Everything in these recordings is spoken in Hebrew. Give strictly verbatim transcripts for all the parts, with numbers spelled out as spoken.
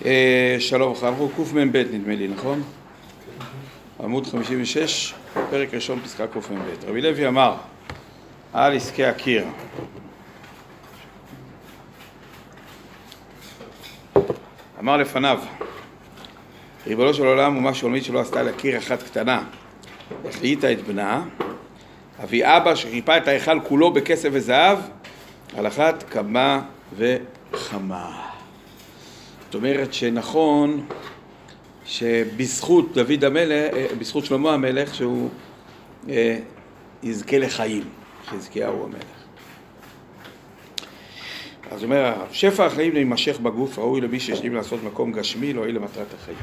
שלום לך, אנחנו קמ"ב נדמה לי, נכון? עמוד חמישים ושש, פרק ראשון, פסקה קמ"ב. רבי לוי אמר על עסקי הקיר: אמר לפניו, ריבונו של עולם ומה שולמית שלא עשתה לקיר אחת קטנה, החליטה את בנה, אבי אבא שחיפה את ההיכל כולו בכסף וזהב, על אחת כמה וכמה. זאת אומרת שנכון שבזכות דוד המלך, בזכות שלמה המלך, שהוא אה, יזכה לחיים, חזקיהו המלך. אז אומר, שפע החיים להימשך בגוף, ראוי למי שישלים לעשות מקום גשמי, לא יהיה למטרת החיים.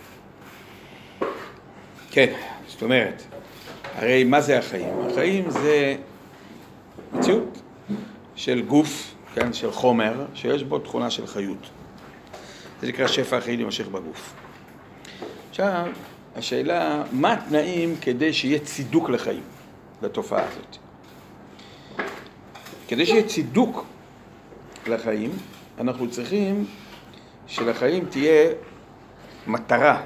כן, זאת אומרת, הרי מה זה החיים? החיים זה מציאות של גוף, כן, של חומר, שיש בו תכונה של חיות. זה נקרא שפע החיים להימשך בגוף. עכשיו, השאלה, מה התנאים כדי שיהיה צידוק לחיים, לתופעה הזאת? כדי שיהיה צידוק לחיים, אנחנו צריכים שלחיים תהיה מטרה,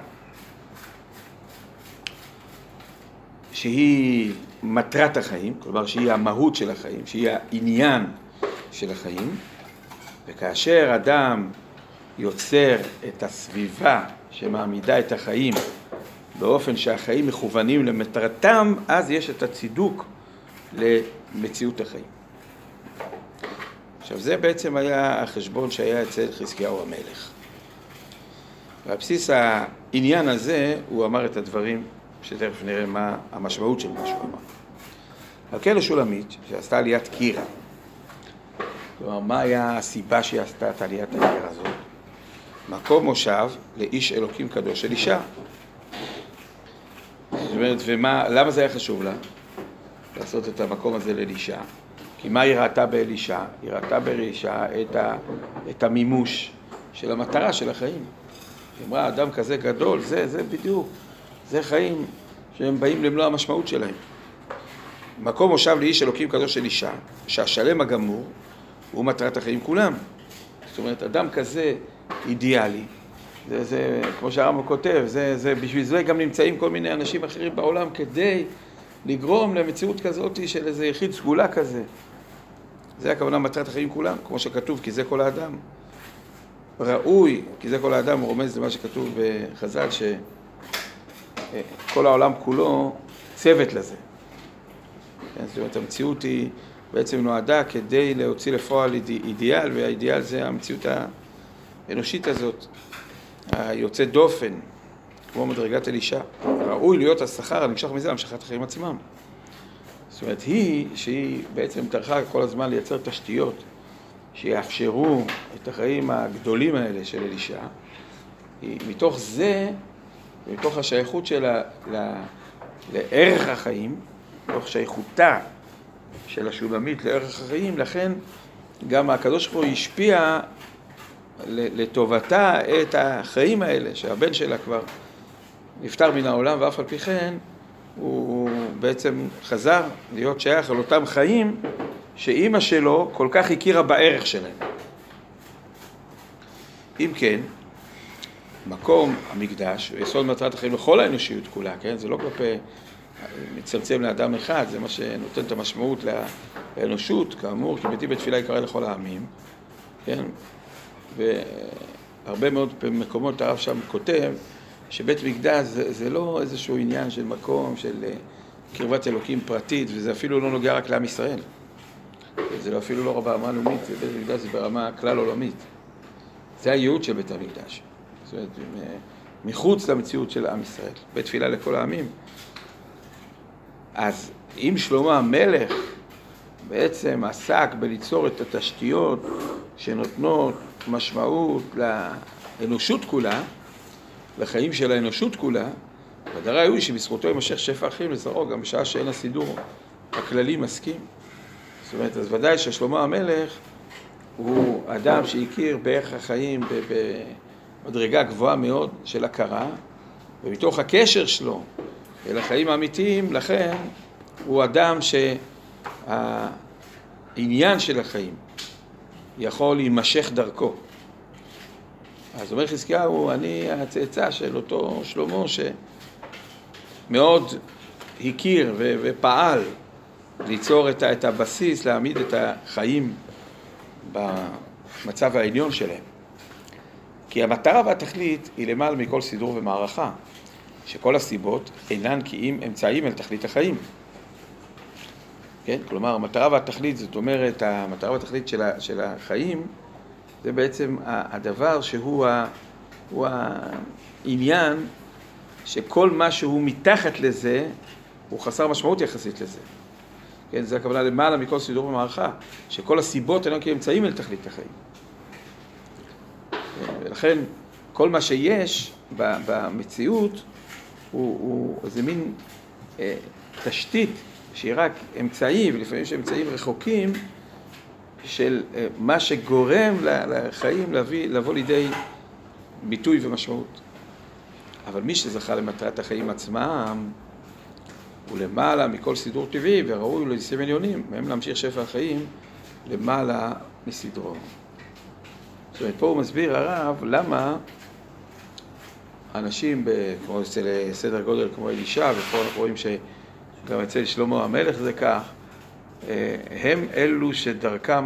שהיא מטרת החיים, כלומר שהיא המהות של החיים, שהיא העניין של החיים, וכאשר אדם יוצר את הסביבה שמעמידה את החיים באופן שהחיים מכוונים למטרתם, אז יש את הצידוק למציאות החיים. עכשיו זה בעצם היה החשבון שהיה אצל חזקיהו המלך. ועל בסיס העניין הזה הוא אמר את הדברים שתכף נראה מה המשמעות של מה שהוא אמר. על כן לשולמית שעשתה עליית קירה, כלומר מה היה הסיבה שהיא עשתה את עליית הקירה הזאת? מקום מושב לאיש אלוקים קדוש של אישה. זאת אומרת, ומה, למה זה היה חשוב לה? לעשות את המקום הזה לאלישה. כי מה היא ראתה באלישה? היא ראתה באלישה את, ה, את המימוש של המטרה של החיים. היא אמרה, אדם כזה גדול, זה, זה בדיוק, זה חיים שהם באים למלוא המשמעות שלהם. מקום מושב לאיש אלוקים קדוש של אישה, שהשלם הגמור הוא מטרת החיים כולם. זאת אומרת, אדם כזה אידיאלי, זה, זה, כמו שהרמב"ם כותב, זה, זה, בשביל זה גם נמצאים כל מיני אנשים אחרים בעולם כדי לגרום למציאות כזאת של איזה יחיד סגולה כזה. זה הכוונה מטרת החיים כולם, כמו שכתוב, כי זה כל האדם. ראוי, כי זה כל האדם, הוא רומז למה שכתוב בחז"ל, שכל העולם כולו צוות לזה. זאת אומרת, המציאות היא בעצם נועדה כדי להוציא לפועל אידיאל, והאידיאל זה המציאות האנושית הזאת, היוצא דופן, כמו מדרגת אלישה. ראוי להיות השכר הנמשך מזה להמשכת החיים עצמם. זאת אומרת, היא שהיא בעצם טרחה כל הזמן לייצר תשתיות שיאפשרו את החיים הגדולים האלה של אלישה, היא מתוך זה, מתוך השייכות שלה לערך החיים, מתוך שייכותה של השולמית לערך החיים, לכן גם הקדוש ברוך הוא השפיע לטובתה את החיים האלה, שהבן שלה כבר נפטר מן העולם, ואף על פי כן הוא בעצם חזר להיות שייך על אותם חיים שאימא שלו כל כך הכירה בערך שלהם. אם כן, מקום המקדש הוא יסוד מטרת החיים לכל האנושיות כולה, כן? זה לא כלפי מצמצם לאדם אחד, זה מה שנותן את המשמעות לאנושות, כאמור, כי ביתי בתפילה יקרא לכל העמים, כן? והרבה מאוד מקומות הרב שם כותב שבית מקדש זה, זה לא איזשהו עניין של מקום של קרבת אלוקים פרטית, וזה אפילו לא נוגע רק לעם ישראל. זה אפילו לא ברמה לאומית, בית מקדש זה ברמה כלל עולמית. זה הייעוד של בית המקדש. זאת אומרת, מחוץ למציאות של עם ישראל, בית תפילה לכל העמים. אז אם שלמה המלך בעצם עסק בליצור את התשתיות שנותנות משמעות לאנושות כולה, לחיים של האנושות כולה, ודאי הוא שבזכותו יימשך שפע החיים לזרעו, גם בשעה שאין הסידור הכללי מסכים. זאת אומרת, אז ודאי ששלמה המלך הוא אדם שהכיר בערך החיים במדרגה גבוהה מאוד של הכרה, ומתוך הקשר שלו אל החיים האמיתיים, לכן הוא אדם שהעניין של החיים יכול להימשך דרכו. אז אומר חזקיהו, אני הצאצא של אותו שלמה שמאוד הכיר ו- ופעל ליצור את, ה- את הבסיס, להעמיד את החיים במצב העליון שלהם. כי המטרה והתכלית היא למעלה מכל סידור ומערכה, שכל הסיבות אינן כי אם אמצעים אל תכלית החיים. כן? כלומר, המטרה והתכלית, זאת אומרת, המטרה והתכלית של, ה- של החיים, זה בעצם הדבר שהוא ה, הוא העניין שכל מה שהוא מתחת לזה הוא חסר משמעות יחסית לזה. כן, זה הכוונה למעלה מכל סידור במערכה, שכל הסיבות אינן כאמצעים אל תכלית החיים. ולכן כל מה שיש במציאות הוא, הוא איזה מין אה, תשתית שהיא רק אמצעי, ולפעמים שאמצעים רחוקים, של מה שגורם לחיים להביא, לבוא לידי ביטוי ומשמעות. אבל מי שזכה למטרת החיים עצמם, הוא למעלה מכל סידור טבעי, וראוי לניסים עליונים, מהם להמשיך שפע החיים למעלה מסדרו. זאת אומרת, פה הוא מסביר הרב למה אנשים, כמו אצל סדר גודל כמו אלישע, ופה אנחנו רואים שגם אצל שלמה המלך זה כך, הם אלו שדרכם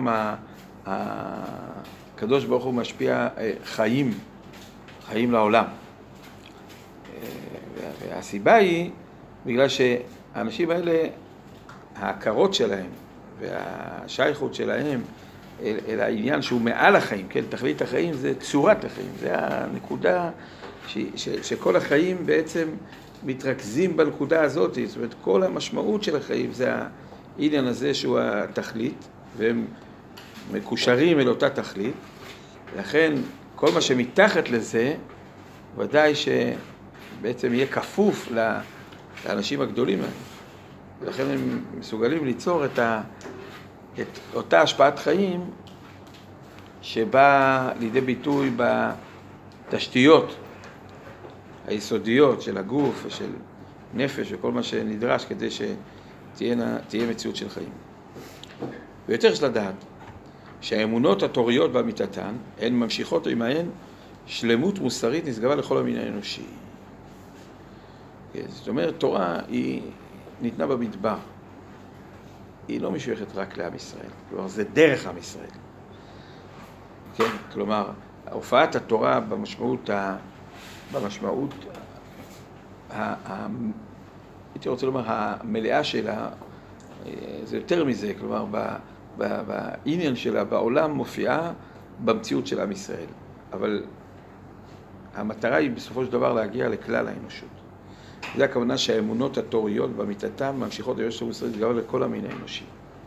הקדוש ברוך הוא משפיע חיים, חיים לעולם. והסיבה היא בגלל שהאנשים האלה, ההכרות שלהם והשייכות שלהם אל, אל העניין שהוא מעל החיים, כן, תכלית החיים זה צורת החיים, זה הנקודה ש, ש, שכל החיים בעצם מתרכזים בנקודה הזאת, זאת אומרת כל המשמעות של החיים זה העניין הזה שהוא התכלית, והם מקושרים אל אותה תכלית, לכן כל מה שמתחת לזה ודאי שבעצם יהיה כפוף לאנשים הגדולים האלה, ולכן הם מסוגלים ליצור את, ה, את אותה השפעת חיים שבאה לידי ביטוי בתשתיות היסודיות של הגוף ושל נפש וכל מה שנדרש כדי שתהיה מציאות של חיים. ויותר יש לדעת שהאמונות התוריות באמיתתן הן ממשיכות עמהן שלמות מוסרית נשגבה לכל המין האנושי. זאת אומרת, תורה היא ניתנה במדבר. היא לא משויכת רק לעם ישראל. כלומר, זה דרך עם ישראל. כן? כלומר, הופעת התורה במשמעות, ה... במשמעות, ה... ה... הייתי רוצה לומר, המלאה שלה, זה יותר מזה, כלומר, ב... ב... בעניין שלה, בעולם מופיעה במציאות של עם ישראל. אבל המטרה היא בסופו של דבר להגיע לכלל האנושות. זה הכוונה שהאמונות התוריות באמיתתן ממשיכות להיות מוסרית גם לכל המין האנושי.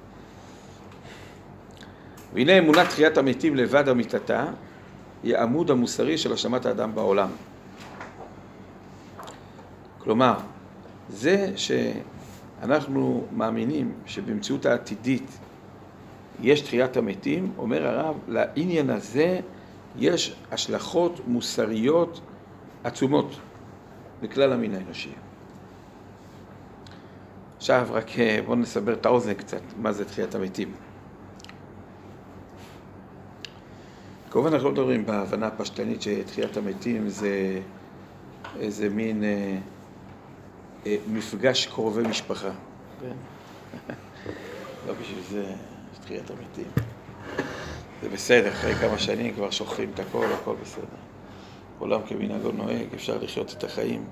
והנה אמונת תחיית המתים לבד אמיתתה היא העמוד המוסרי של השלמת האדם בעולם. כלומר, זה שאנחנו מאמינים שבמציאות העתידית יש תחיית המתים, אומר הרב, לעניין הזה יש השלכות מוסריות עצומות לכלל המין האנושי. עכשיו רק בואו נסבר את האוזן קצת, מה זה תחיית המתים. כמובן אנחנו לא מדברים בהבנה הפשטנית שתחיית המתים זה איזה מין אה, אה, מפגש קרובי משפחה. כן? לא בשביל זה תחיית המתים. זה בסדר, אחרי כמה שנים כבר שוכחים את הכל, הכל בסדר. עולם כמנהגו נוהג, אפשר לחיות את החיים.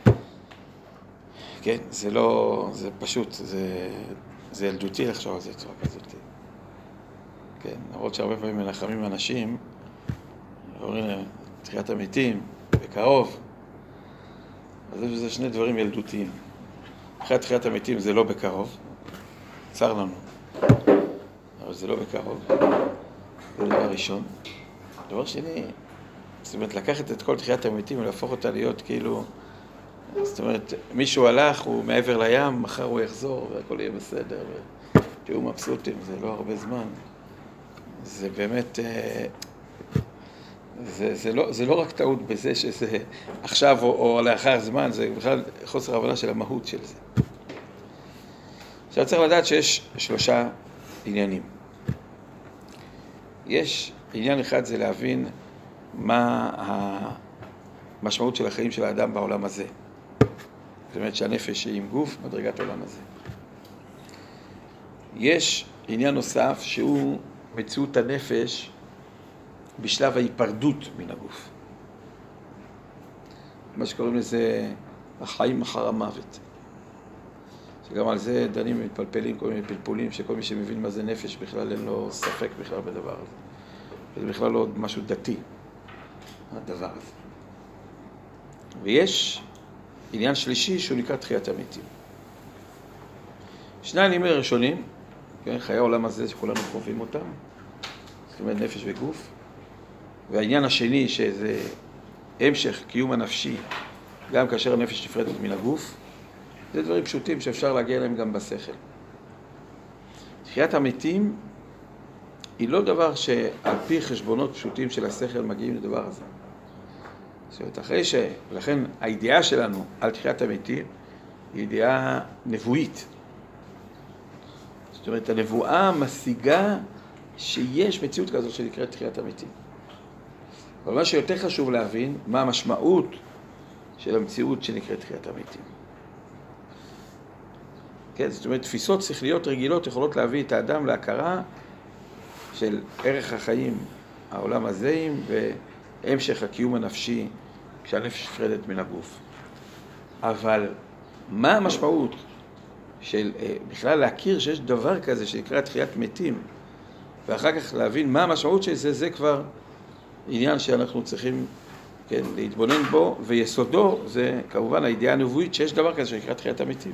כן, זה לא, זה פשוט, זה, זה ילדותי לחשוב על זה צורה כזאת. כן, למרות שהרבה פעמים מנחמים אנשים, אומרים להם, תחיית המתים, בקרוב. אז זה שני דברים ילדותיים. אחרי תחיית המתים זה לא בקרוב, צר לנו, אבל זה לא בקרוב. זה דבר ראשון. דבר שני, זאת אומרת, לקחת את כל תחיית המתים ולהפוך אותה להיות כאילו, זאת אומרת, מישהו הלך, הוא מעבר לים, מחר הוא יחזור והכל יהיה בסדר, ותהיו מבסוטים, זה לא הרבה זמן. זה באמת, זה, זה, לא, זה לא רק טעות בזה שזה עכשיו או, או לאחר זמן, זה בכלל חוסר הבנה של המהות של זה. עכשיו צריך לדעת שיש שלושה עניינים. יש עניין אחד זה להבין מה המשמעות של החיים של האדם בעולם הזה. זאת אומרת שהנפש היא עם גוף, מדרגת העולם הזה. יש עניין נוסף שהוא מציאות הנפש בשלב ההיפרדות מן הגוף. מה שקוראים לזה החיים אחר המוות. שגם על זה דנים ומתפלפלים כל מיני פלפולים, שכל מי שמבין מה זה נפש בכלל אין לו ספק בכלל בדבר הזה. וזה בכלל לא משהו דתי, הדבר הזה. ויש עניין שלישי שהוא נקרא תחיית המתים. שני העניינים הראשונים, כן, חיי העולם הזה שכולנו חווים אותם, זאת אומרת נפש וגוף, והעניין השני שזה המשך קיום הנפשי, גם כאשר הנפש נפרדת מן הגוף, זה דברים פשוטים שאפשר להגיע אליהם גם בשכל. תחיית המתים היא לא דבר שעל פי חשבונות פשוטים של השכל מגיעים לדבר הזה. זאת אומרת, אחרי ש... ולכן הידיעה שלנו על תחיית המתים היא ידיעה נבואית. זאת אומרת, הנבואה משיגה שיש מציאות כזאת שנקראת תחיית המתים. אבל מה שיותר חשוב להבין, מה המשמעות של המציאות שנקראת תחיית המתים. כן, זאת אומרת, תפיסות שכליות רגילות יכולות להביא את האדם להכרה של ערך החיים, העולם הזה, והמשך הקיום הנפשי כשהנפש נפרדת מן הגוף. אבל מה המשמעות של בכלל להכיר שיש דבר כזה שנקרא תחיית מתים, ואחר כך להבין מה המשמעות של זה, זה כבר עניין שאנחנו צריכים, כן, להתבונן בו, ויסודו זה כמובן הידיעה הנבואית שיש דבר כזה שנקרא תחיית המתים.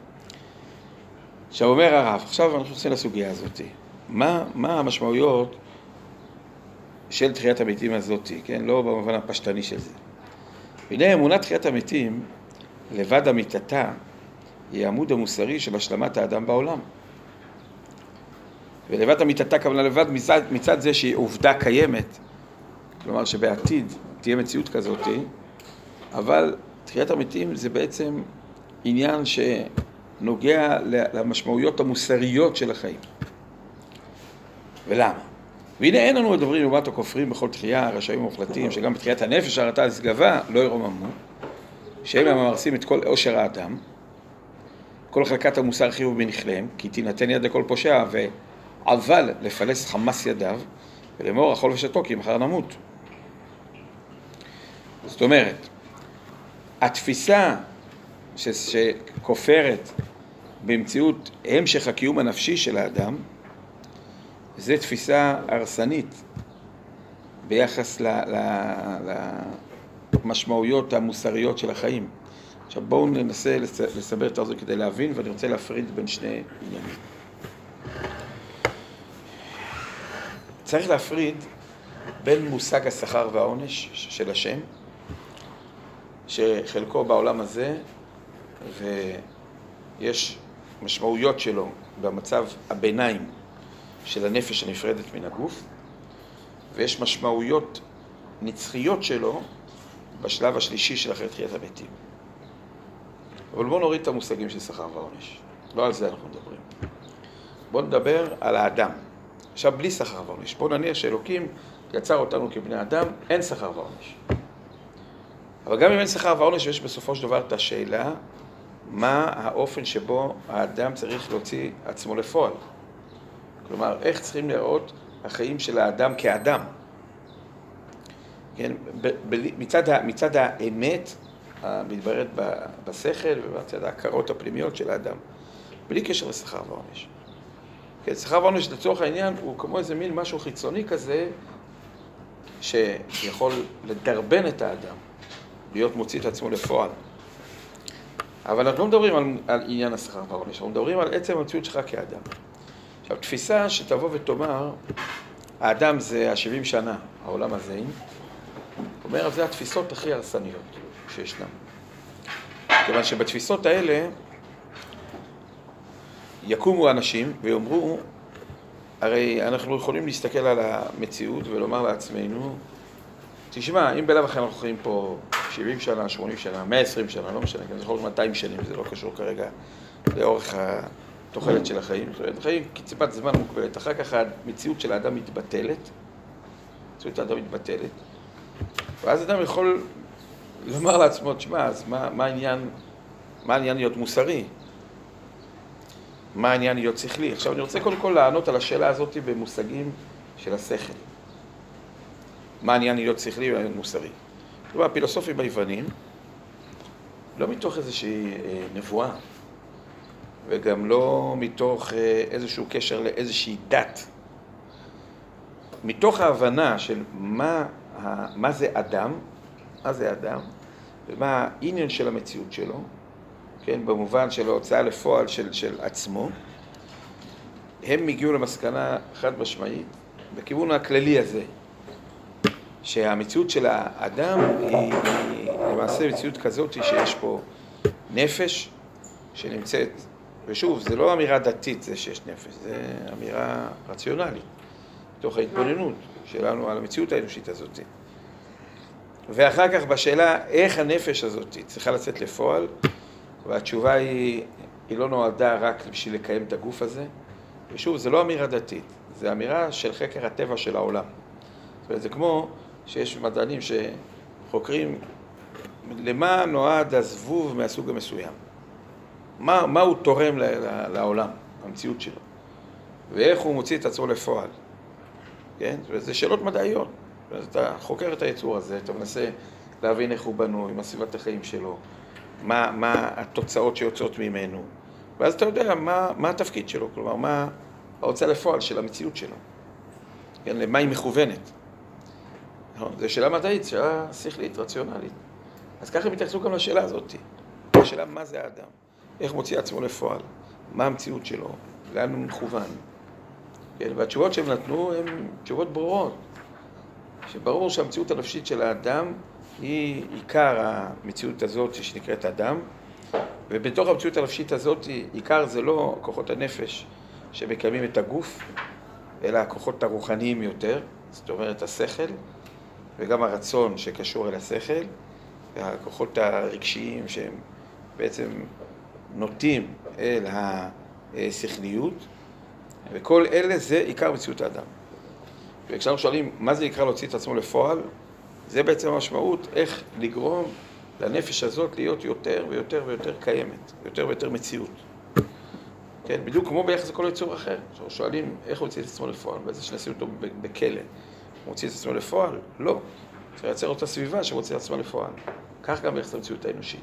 עכשיו אומר הרב, עכשיו אנחנו נוצאים לסוגיה הזאת. מה, מה המשמעויות של תחיית המתים הזאת, כן? לא במובן הפשטני של זה. והנה אמונת תחיית המתים, לבד אמיתתה, היא העמוד המוסרי של השלמת האדם בעולם. ולבד אמיתתה כוונה לבד מצד, מצד זה שהיא עובדה קיימת, כלומר שבעתיד תהיה מציאות כזאת, אבל תחיית המתים זה בעצם עניין שנוגע למשמעויות המוסריות של החיים. ולמה? והנה אין לנו מדברים לעומת הכופרים בכל תחייה, רשעים מוחלטים, שגם בתחיית הנפש הרתה לסגבה לא ירוממו, שהם הממרסים את כל עושר האדם, כל חלקת המוסר חיוב בנכלם, כי תינתן יד לכל פושע, אבל לפלס חמס ידיו, ולאמור אכול ושתו כי מחר נמות. זאת אומרת, התפיסה ש... שכופרת במציאות המשך הקיום הנפשי של האדם, זו תפיסה הרסנית ביחס ל... ל... למשמעויות המוסריות של החיים. עכשיו בואו ננסה לסבר את זה כדי להבין, ואני רוצה להפריד בין שני עניינים. צריך להפריד בין מושג השכר והעונש של השם, שחלקו בעולם הזה, ויש משמעויות שלו במצב הביניים של הנפש הנפרדת מן הגוף, ויש משמעויות נצחיות שלו בשלב השלישי של אחרי תחיית המתים. אבל בואו נוריד את המושגים של שכר ועונש. לא על זה אנחנו מדברים. בואו נדבר על האדם. עכשיו בלי שכר ועונש. בואו נניח שאלוקים יצר אותנו כבני אדם, אין שכר ועונש. אבל גם אם אין שכר ועונש, יש בסופו של דבר את השאלה, מה האופן שבו האדם צריך להוציא עצמו לפועל. כלומר, איך צריכים לראות החיים של האדם כאדם. כן? ב- ב- מצד, מצד האמת, המתבררת בשכל ובצד ההכרות הפנימיות של האדם, בלי קשר לשכר ועונש. כן, שכר ועונש לצורך העניין הוא כמו איזה מין משהו חיצוני כזה, שיכול לדרבן את האדם, להיות מוציא את עצמו לפועל. אבל אנחנו לא מדברים על, על עניין השכר והעונש, אנחנו מדברים על עצם המציאות שלך כאדם. עכשיו, תפיסה שתבוא ותאמר, האדם זה ה-שבעים שנה, העולם הזה, אומר, זה התפיסות הכי הרסניות שישנן. כיוון שבתפיסות האלה יקומו אנשים ויאמרו, הרי אנחנו יכולים להסתכל על המציאות ולומר לעצמנו, תשמע, אם בלב אחרי אנחנו חיים פה שבעים שנה, שמונים שנה, מאה ועשרים שנה, לא משנה, זה יכול להיות מאתיים שנים, זה לא קשור כרגע לאורך התוחלת של החיים. זאת אומרת, חיים קצבת זמן מוגבלת, אחר כך המציאות של האדם מתבטלת, המציאות האדם מתבטלת, ואז אדם יכול לומר לעצמו, תשמע, אז מה, מה העניין, מה העניין להיות מוסרי? מה העניין להיות שכלי? עכשיו אני רוצה קודם כל לענות על השאלה הזאת במושגים של השכל. מה העניין להיות שכלי ולהיות מוסרי? כלומר, הפילוסופים היוונים, לא מתוך איזושהי נבואה, וגם לא מתוך איזשהו קשר לאיזושהי דת, מתוך ההבנה של מה, מה זה אדם, מה זה אדם, ומה העניין של המציאות שלו, כן, במובן של ההוצאה לפועל של, של עצמו, הם הגיעו למסקנה חד משמעית, בכיוון הכללי הזה, שהמציאות של האדם היא, היא למעשה מציאות כזאת שיש פה נפש שנמצאת, ושוב, זה לא אמירה דתית זה שיש נפש, זה אמירה רציונלית, תוך ההתבוננות שלנו על המציאות האנושית הזאת. ואחר כך בשאלה איך הנפש הזאת צריכה לצאת לפועל, והתשובה היא, היא לא נועדה רק בשביל לקיים את הגוף הזה, ושוב, זה לא אמירה דתית, זה אמירה של חקר הטבע של העולם. זאת אומרת, זה כמו שיש מדענים שחוקרים למה נועד הזבוב מהסוג המסוים. מה, מה הוא תורם ל, ל, לעולם, המציאות שלו, ואיך הוא מוציא את עצמו לפועל. כן? וזה שאלות מדעיות. אתה חוקר את היצור הזה, אתה מנסה להבין איך הוא בנוי, מה סביבת החיים שלו, מה, מה התוצאות שיוצאות ממנו, ואז אתה יודע מה, מה התפקיד שלו, כלומר, מה ההוצאה לפועל של המציאות שלו. כן? למה היא מכוונת. זו שאלה מדעית, שאלה שכלית, רציונלית. אז ככה הם התייחסו גם לשאלה הזאת. השאלה מה זה האדם, איך מוציא עצמו לפועל, מה המציאות שלו, לאן הוא מכוון. כן? והתשובות שהם נתנו הן תשובות ברורות. שברור שהמציאות הנפשית של האדם היא עיקר המציאות הזאת שנקראת אדם, ובתוך המציאות הנפשית הזאת עיקר זה לא כוחות הנפש שמקיימים את הגוף, אלא הכוחות הרוחניים יותר, זאת אומרת השכל, וגם הרצון שקשור אל השכל, והכוחות הרגשיים שהם בעצם נוטים אל השכליות, וכל אלה זה עיקר מציאות האדם. וכשאנחנו שואלים מה זה יקרא להוציא את עצמו לפועל, זה בעצם המשמעות איך לגרום לנפש הזאת להיות יותר ויותר ויותר קיימת, יותר ויותר מציאות. כן, בדיוק כמו ביחס לכל יצור אחר. אנחנו שואלים איך הוא הוציא את עצמו לפועל, וזה שנשים אותו בכלא. הוא הוציא את עצמו לפועל? לא. צריך לייצר אותה סביבה שמוציא את עצמו לפועל. כך גם ביחס למציאות האנושית.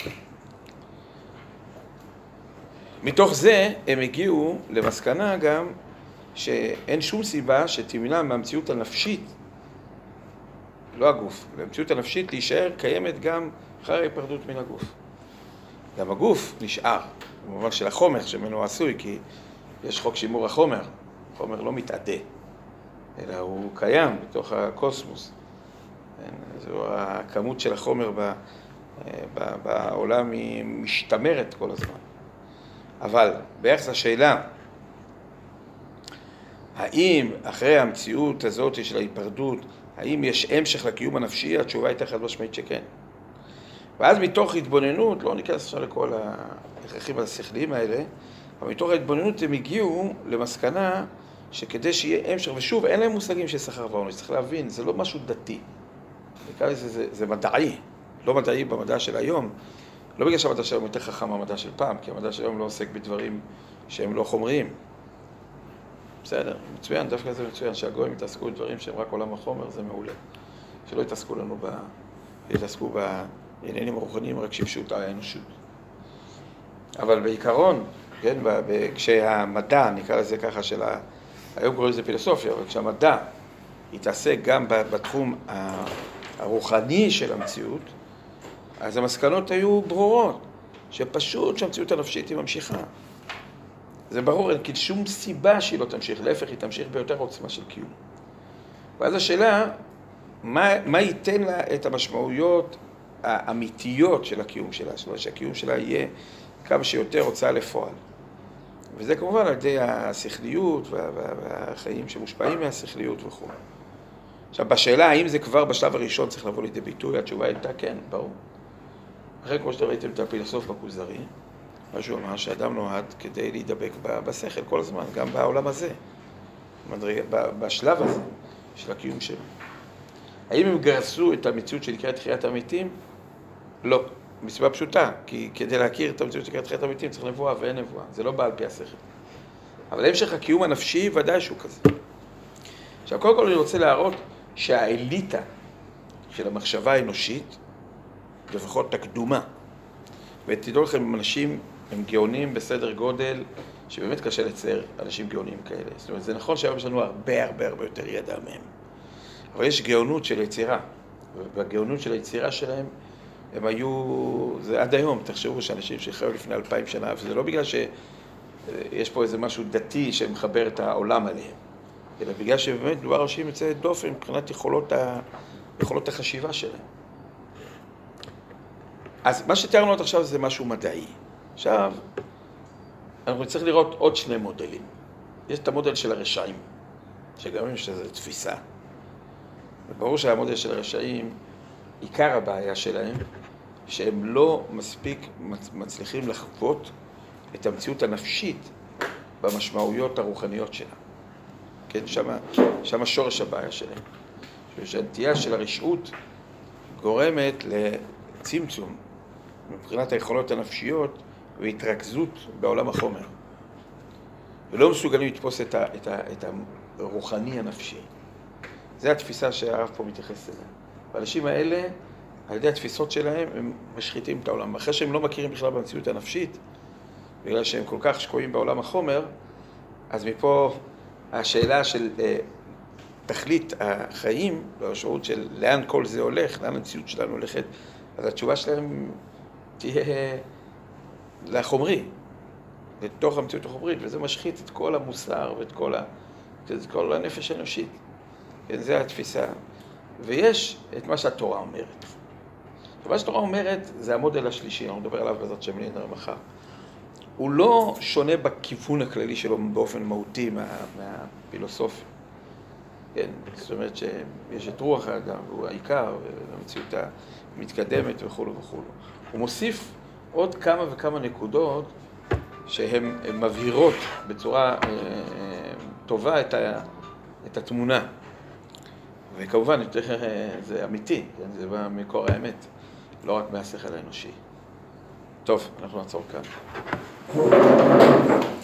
מתוך זה הם הגיעו למסקנה גם שאין שום סיבה שתמנע מהמציאות הנפשית, לא הגוף, המציאות הנפשית להישאר קיימת גם אחרי ההיפרדות מן הגוף. גם הגוף נשאר, במובן של החומר שמנו עשוי, כי יש חוק שימור החומר, החומר לא מתאדה, אלא הוא קיים בתוך הקוסמוס. זו הכמות של החומר ב, ב, בעולם היא משתמרת כל הזמן. אבל ביחס לשאלה, האם אחרי המציאות הזאת של ההיפרדות, האם יש המשך לקיום הנפשי? התשובה הייתה חד משמעית שכן. ואז מתוך התבוננות, לא ניכנס עכשיו לכל ההכרחים השכליים האלה, אבל מתוך ההתבוננות הם הגיעו למסקנה שכדי שיהיה המשך, ושוב, אין להם מושגים של שכר ועונש, צריך להבין, זה לא משהו דתי. נקרא לזה, זה, זה מדעי, לא מדעי במדע של היום, לא בגלל שהמדע שלהם יותר חכם מהמדע של פעם, כי המדע של היום לא עוסק בדברים שהם לא חומריים. בסדר, מצוין, דווקא זה מצוין, שהגויים יתעסקו בדברים שהם רק עולם החומר, זה מעולה. שלא יתעסקו לנו ב... יתעסקו בעניינים הרוחניים, רק שיפשו את האנושות. אבל בעיקרון, כן, ב... ב... כשהמדע, נקרא לזה ככה, של ה... היום קוראים לזה פילוסופיה, אבל כשהמדע יתעסק גם בתחום הרוחני של המציאות, אז המסקנות היו ברורות, שפשוט שהמציאות הנפשית היא ממשיכה. זה ברור, אין כי שום סיבה שהיא לא תמשיך, להפך היא תמשיך ביותר עוצמה של קיום. ואז השאלה, מה, מה ייתן לה את המשמעויות האמיתיות של הקיום שלה, זאת אומרת שהקיום שלה יהיה כמה שיותר הוצאה לפועל. וזה כמובן על ידי השכליות וה, וה, והחיים שמושפעים מהשכליות וכו'. עכשיו, בשאלה האם זה כבר בשלב הראשון צריך לבוא לידי ביטוי, התשובה הייתה כן, ברור. אחרי כמו שאתם ראיתם את הפילוסוף בכוזרי, מה שהוא אמר שאדם נועד כדי להידבק בשכל כל הזמן, גם בעולם הזה, בשלב הזה של הקיום שלו. האם הם גרסו את המציאות שנקראת תחיית המתים? לא, מסיבה פשוטה, כי כדי להכיר את המציאות שנקראת תחיית המתים צריך נבואה ואין נבואה, זה לא בא על פי השכל. אבל המשך הקיום הנפשי ודאי שהוא כזה. עכשיו, קודם כל אני רוצה להראות שהאליטה של המחשבה האנושית, לפחות הקדומה, ותדעו לכם, אנשים הם גאונים בסדר גודל, שבאמת קשה לצייר אנשים גאונים כאלה. זאת אומרת, זה נכון שהיום יש לנו הרבה הרבה הרבה יותר ידע מהם. אבל יש גאונות של יצירה, והגאונות של היצירה שלהם, הם היו, זה עד היום, תחשבו שאנשים שחיו לפני אלפיים שנה, וזה לא בגלל שיש פה איזה משהו דתי שמחבר את העולם עליהם, אלא בגלל שבאמת דבר אנשים יוצא דופן מבחינת יכולות, ה, יכולות החשיבה שלהם. אז מה שתיארנו עד עכשיו זה משהו מדעי. עכשיו, אנחנו נצטרך לראות עוד שני מודלים. יש את המודל של הרשעים, שגם יש איזו תפיסה. וברור שהמודל של הרשעים, עיקר הבעיה שלהם, שהם לא מספיק מצליחים לחוות את המציאות הנפשית במשמעויות הרוחניות שלה. כן, שמה, שמה שורש הבעיה שלהם. שהנטייה של הרשעות גורמת לצמצום מבחינת היכולות הנפשיות והתרכזות בעולם החומר. ולא מסוגלים לתפוס את, ה, את, ה, את הרוחני הנפשי. זו התפיסה שהרב פה מתייחס אליה. והאנשים האלה, על ידי התפיסות שלהם, הם משחיתים את העולם. אחרי שהם לא מכירים בכלל במציאות הנפשית, בגלל שהם כל כך שקועים בעולם החומר, אז מפה השאלה של אה, תכלית החיים, והמשמעות של לאן כל זה הולך, לאן המציאות שלנו הולכת, אז התשובה שלהם תהיה לחומרי, לתוך המציאות החומרית, וזה משחית את כל המוסר ואת כל, ה... את כל הנפש האנושית. כן, זה התפיסה. ויש את מה שהתורה אומרת. מה שהתורה אומרת זה המודל השלישי, אנחנו נדבר עליו בעזרת שם נדבר מחר. הוא לא שונה בכיוון הכללי שלו באופן מהותי מה, מהפילוסופיה. כן, זאת אומרת שיש את רוח האדם, והוא העיקר, והמציאות המתקדמת וכו' וכו'. הוא מוסיף עוד כמה וכמה נקודות שהן מבהירות בצורה אה, טובה את, ה, את התמונה. וכמובן, זה אמיתי, כן? זה בא מקור האמת, לא רק מהשכל האנושי. טוב, אנחנו נעצור כאן.